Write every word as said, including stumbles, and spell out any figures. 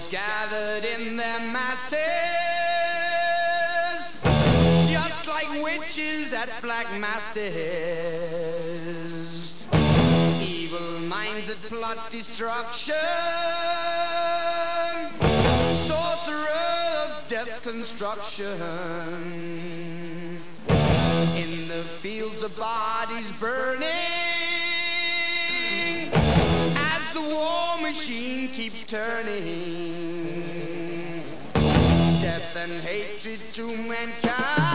gathered in their masses, just like witches at black masses. Evil minds that plot destruction, sorcerer of death's construction. In the fields of bodies burning, as the war machine keeps turning, death and hatred to mankind.